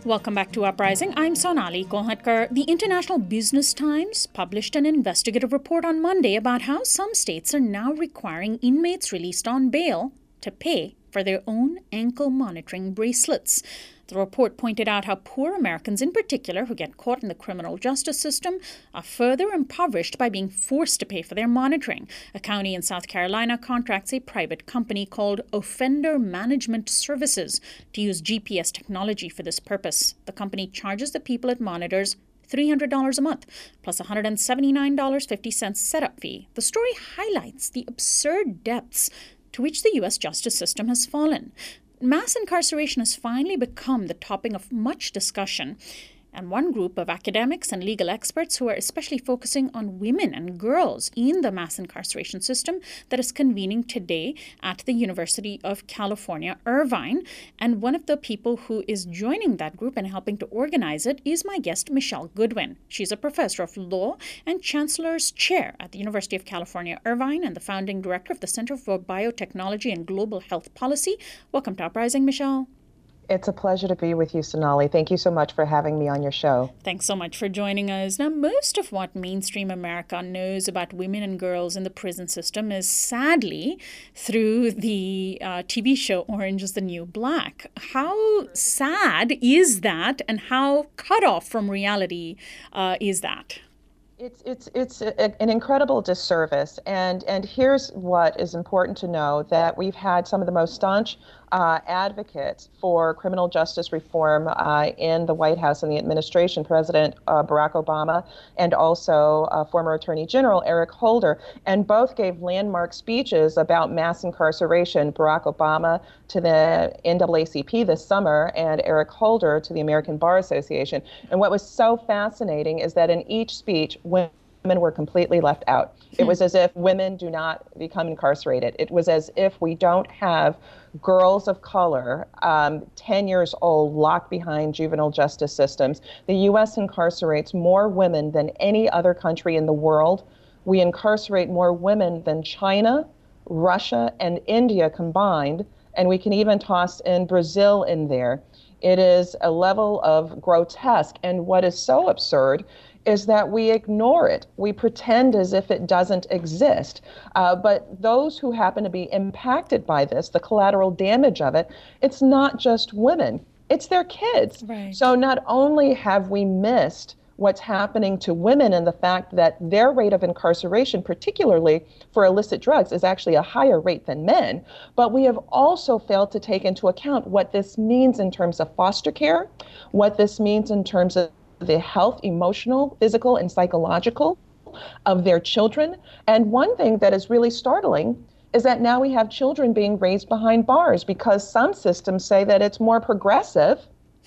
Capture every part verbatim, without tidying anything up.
Welcome back to Uprising. I'm Sonali Kolhatkar. The International Business Times published an investigative report on Monday about how some states are now requiring inmates released on bail to pay for their own ankle monitoring bracelets. The report pointed out how poor Americans in particular who get caught in the criminal justice system are further impoverished by being forced to pay for their monitoring. A county in South Carolina contracts a private company called Offender Management Services to use G P S technology for this purpose. The company charges the people it monitors three hundred dollars a month, plus one hundred seventy-nine dollars and fifty cents setup fee. The story highlights the absurd depths to which the U S justice system has fallen. Mass incarceration has finally become the topic of much discussion, and one group of academics and legal experts who are especially focusing on women and girls in the mass incarceration system that is convening today at the University of California, Irvine. And one of the people who is joining that group and helping to organize it is my guest, Michelle Goodwin. She's a professor of law and chancellor's chair at the University of California, Irvine, and the founding director of the Center for Biotechnology and Global Health Policy. Welcome to Uprising, Michelle. It's a pleasure to be with you, Sonali. Thank you so much for having me on your show. Thanks so much for joining us. Now, most of what mainstream America knows about women and girls in the prison system is sadly through the uh, T V show Orange is the New Black. How sad is that, and how cut off from reality uh, is that? It's it's it's a, an incredible disservice, and and here's what is important to know: that we've had some of the most staunch uh, advocates for criminal justice reform uh, in the White House and the administration, President uh, Barack Obama, and also uh, former Attorney General Eric Holder, and both gave landmark speeches about mass incarceration. Barack Obama to the N double A C P this summer, and Eric Holder to the American Bar Association. And what was so fascinating is that in each speech, women were completely left out. It was as if women do not become incarcerated. It was as if we don't have girls of color, um, ten years old, locked behind juvenile justice systems. The U S incarcerates more women than any other country in the world. We incarcerate more women than China, Russia, and India combined, and we can even toss in Brazil in there. It is a level of grotesque, and what is so absurd is that we ignore it. We pretend as if it doesn't exist. Uh, but those who happen to be impacted by this, the collateral damage of it, it's not just women, it's their kids. Right. So not only have we missed what's happening to women and the fact that their rate of incarceration, particularly for illicit drugs, is actually a higher rate than men, but we have also failed to take into account what this means in terms of foster care, what this means in terms of the health, emotional, physical, and psychological of their children. And one thing that is really startling is that now we have children being raised behind bars because some systems say that it's more progressive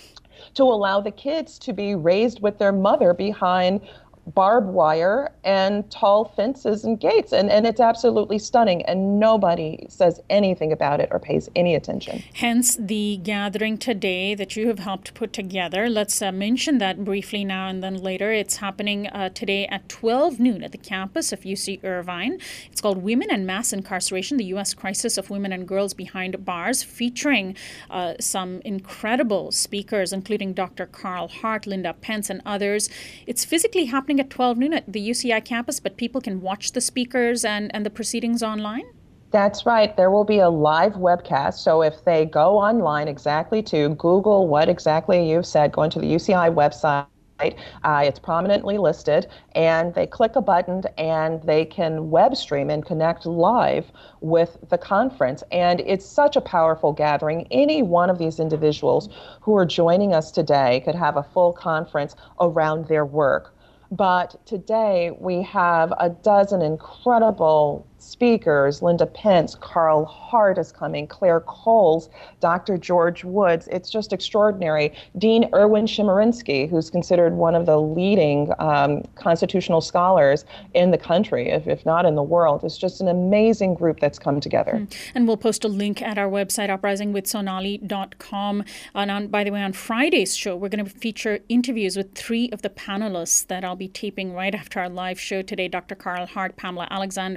to allow the kids to be raised with their mother behind barbed wire and tall fences and gates. And, and it's absolutely stunning. And nobody says anything about it or pays any attention. Hence the gathering today that you have helped put together. Let's uh, mention that briefly now and then later. It's happening uh, today at twelve noon at the campus of U C Irvine. It's called Women and Mass Incarceration, the U S Crisis of Women and Girls Behind Bars, featuring uh, some incredible speakers, including Doctor Carl Hart, Linda Pence, and others. It's physically happening at twelve noon at the U C I campus, but people can watch the speakers and, and the proceedings online? That's right. There will be a live webcast. So if they go online exactly to Google what exactly you've said, go into the U C I website, uh, it's prominently listed, and they click a button and they can web stream and connect live with the conference. And it's such a powerful gathering. Any one of these individuals who are joining us today could have a full conference around their work. But today we have a dozen incredible speakers. Linda Pence, Carl Hart is coming, Claire Coles, Doctor George Woods. It's just extraordinary. Dean Erwin Chemerinsky, who's considered one of the leading um, constitutional scholars in the country, if, if not in the world. It's just an amazing group that's come together. Mm. And we'll post a link at our website, uprising with sonali dot com. And on, by the way, on Friday's show, we're going to feature interviews with three of the panelists that I'll be taping right after our live show today, Doctor Carl Hart, Pamela Alexander, and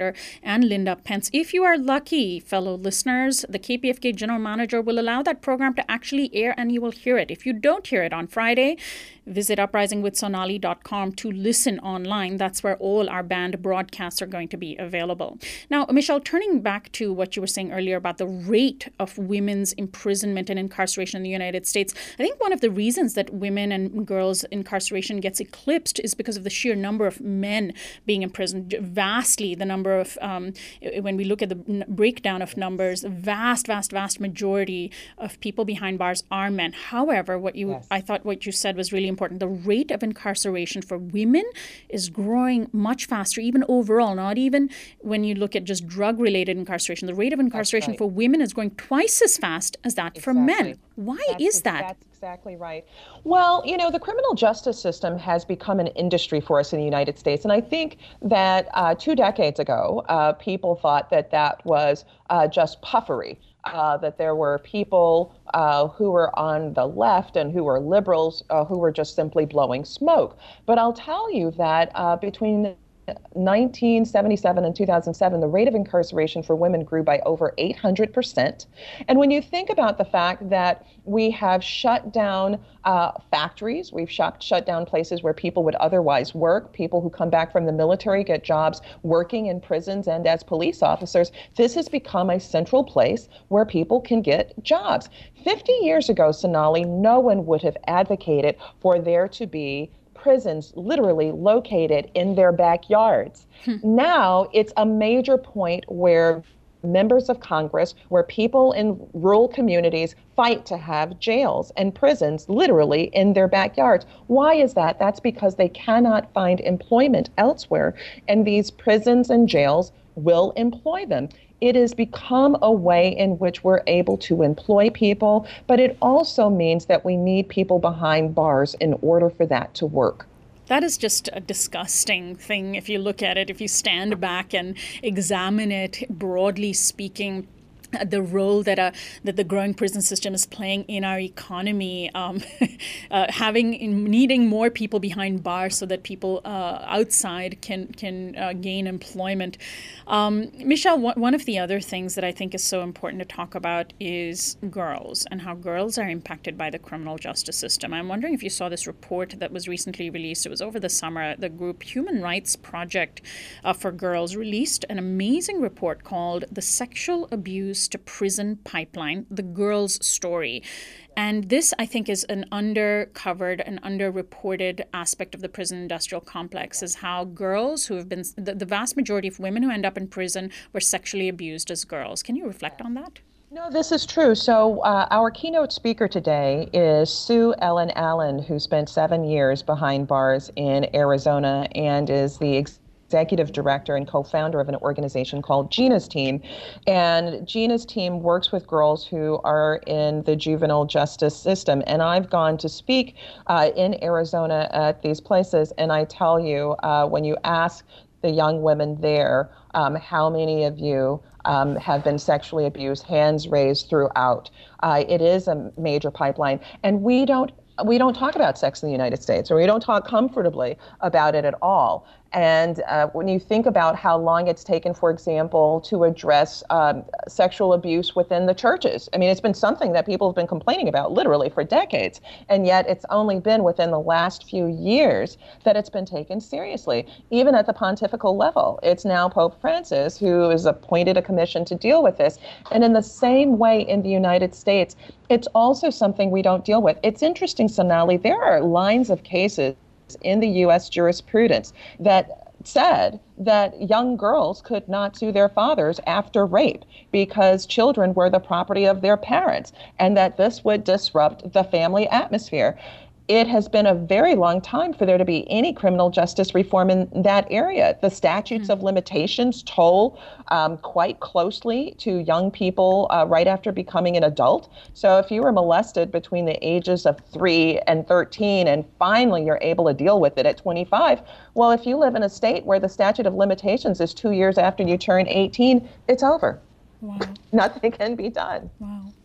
and Linda Pence. If you are lucky, fellow listeners, the K P F K General Manager will allow that program to actually air and you will hear it. If you don't hear it on Friday, visit uprising with sonali dot com to listen online. That's where all our banned broadcasts are going to be available. Now, Michelle, turning back to what you were saying earlier about the rate of women's imprisonment and incarceration in the United States, I think one of the reasons that women and girls' incarceration gets eclipsed is because of the sheer number of men being imprisoned. Vastly, the number of, um, when we look at the breakdown of numbers, vast, vast, vast majority of people behind bars are men. However, what you, yes. I thought what you said was really important. The rate of incarceration for women is growing much faster, even overall, not even when you look at just drug-related incarceration. The rate of incarceration right. for women is growing twice as fast as that exactly. for men. Why that's, is that? That's exactly right. Well, you know, the criminal justice system has become an industry for us in the United States. And I think that uh, two decades ago, uh, people thought that that was uh, just puffery. Uh, that there were people uh, who were on the left and who were liberals uh, who were just simply blowing smoke. But I'll tell you that uh, between nineteen seventy-seven and two thousand seven, the rate of incarceration for women grew by over eight hundred percent. And when you think about the fact that we have shut down uh, factories, we've shut, shut down places where people would otherwise work, people who come back from the military get jobs working in prisons and as police officers, this has become a central place where people can get jobs. fifty years ago, Sonali, no one would have advocated for there to be prisons literally located in their backyards. Hmm. Now it's a major point where members of Congress, where people in rural communities fight to have jails and prisons literally in their backyards. Why is that? That's because they cannot find employment elsewhere, and these prisons and jails will employ them. It has become a way in which we're able to employ people, but it also means that we need people behind bars in order for that to work. That is just a disgusting thing if you look at it, if you stand back and examine it, broadly speaking. The role that a that the growing prison system is playing in our economy, um, uh, having needing more people behind bars so that people uh, outside can can uh, gain employment. Um, Michelle, one of the other things that I think is so important to talk about is girls and how girls are impacted by the criminal justice system. I'm wondering if you saw this report that was recently released. It was over the summer. The group Human Rights Project uh, for Girls released an amazing report called "The Sexual Abuse to Prison Pipeline, the Girls' Story." And this, I think, is an undercovered and underreported aspect of the prison industrial complex, is how girls who have been, the, the vast majority of women who end up in prison were sexually abused as girls. Can you reflect on that? No, this is true. So uh, our keynote speaker today is Sue Ellen Allen, who spent seven years behind bars in Arizona and is the ex- executive director and co-founder of an organization called Gina's Team. And Gina's Team works with girls who are in the juvenile justice system. And I've gone to speak uh, in Arizona at these places, and I tell you, uh, when you ask the young women there, um, how many of you um, have been sexually abused, hands raised throughout. Uh, it is a major pipeline. And we don't we don't talk about sex in the United States, or we don't talk comfortably about it at all. And uh, when you think about how long it's taken, for example, to address um, sexual abuse within the churches, I mean, it's been something that people have been complaining about literally for decades. And yet it's only been within the last few years that it's been taken seriously, even at the pontifical level. It's now Pope Francis who has appointed a commission to deal with this. And in the same way in the United States, it's also something we don't deal with. It's interesting, Sonali, there are lines of cases in the U S jurisprudence that said that young girls could not sue their fathers after rape because children were the property of their parents, and that this would disrupt the family atmosphere. It has been a very long time for there to be any criminal justice reform in that area. The statutes mm-hmm. of limitations toll um, quite closely to young people uh, right after becoming an adult. So if you were molested between the ages of three and thirteen, and finally you're able to deal with it at twenty-five, well, if you live in a state where the statute of limitations is two years after you turn eighteen, it's over. Wow. Nothing can be done. Wow.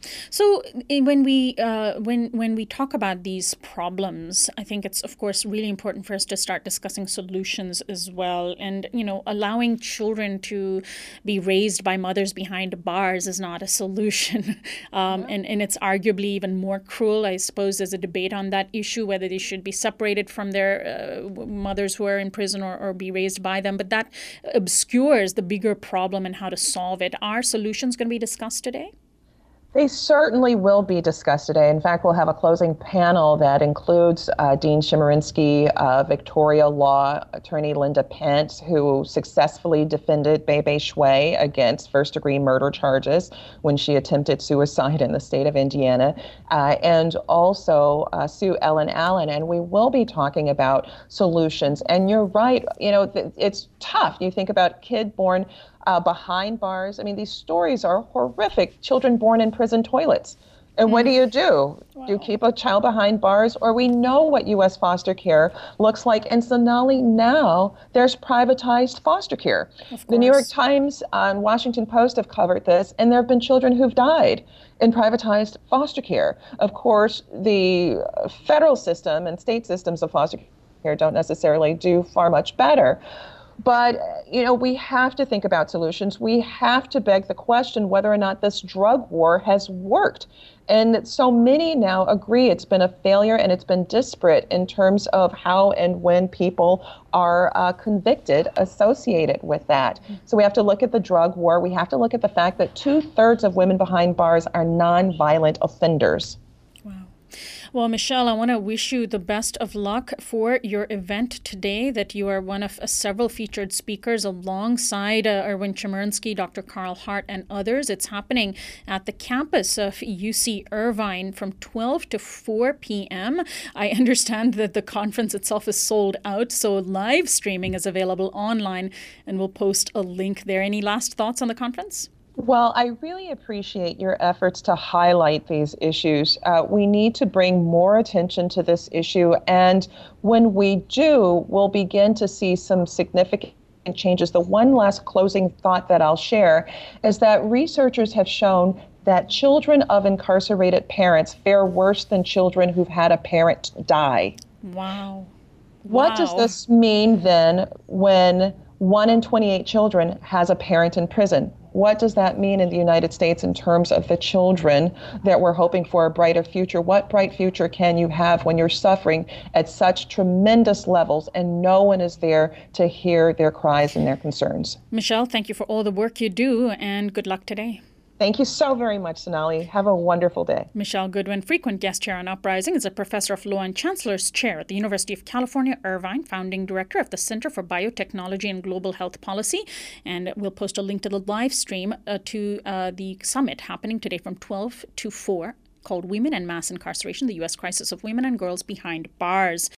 So eh, when we uh, when when we talk about these problems, I think it's of course really important for us to start discussing solutions as well. And you know, allowing children to be raised by mothers behind bars is not a solution, um, yeah. and and it's arguably even more cruel. I suppose there's a debate on that issue whether they should be separated from their uh, mothers who are in prison or, or be raised by them. But that obscures the bigger problem and how to solve it. Are solutions going to be discussed today? They certainly will be discussed today. In fact, we'll have a closing panel that includes uh, Dean Chemerinsky, uh, Victoria Law attorney Linda Pence, who successfully defended Bei-Bei Xue against first-degree murder charges when she attempted suicide in the state of Indiana, uh, and also uh, Sue Ellen Allen. And we will be talking about solutions. And you're right, you know, th- it's tough. You think about a kid born Uh, behind bars. I mean, these stories are horrific. Children born in prison toilets. And what do you do? Wow. Do you keep a child behind bars? Or we know what U S foster care looks like. And Sonali, now there's privatized foster care. The New York Times and Washington Post have covered this, and there have been children who've died in privatized foster care. Of course, the federal system and state systems of foster care don't necessarily do far much better. But, you know, we have to think about solutions. We have to beg the question whether or not this drug war has worked. And so many now agree it's been a failure and it's been disparate in terms of how and when people are uh, convicted associated with that. So we have to look at the drug war. We have to look at the fact that two thirds of women behind bars are nonviolent offenders. Well, Michelle, I want to wish you the best of luck for your event today, that you are one of uh, several featured speakers alongside uh, Erwin Chemerinsky, Doctor Carl Hart, and others. It's happening at the campus of U C Irvine from twelve to four p.m. I understand that the conference itself is sold out, so live streaming is available online, and we'll post a link there. Any last thoughts on the conference? Well, I really appreciate your efforts to highlight these issues. Uh, we need to bring more attention to this issue. And when we do, we'll begin to see some significant changes. The one last closing thought that I'll share is that researchers have shown that children of incarcerated parents fare worse than children who've had a parent die. Wow. What wow. does this mean then when one in twenty-eight children has a parent in prison? What does that mean in the United States in terms of the children that we're hoping for a brighter future? What bright future can you have when you're suffering at such tremendous levels and no one is there to hear their cries and their concerns? Michelle, thank you for all the work you do, and good luck today. Thank you so very much, Sonali. Have a wonderful day. Michelle Goodwin, frequent guest chair on Uprising, is a professor of law and chancellor's chair at the University of California, Irvine, founding director of the Center for Biotechnology and Global Health Policy. And we'll post a link to the live stream uh, to uh, the summit happening today from twelve to four, called Women and Mass Incarceration, the U S Crisis of Women and Girls Behind Bars.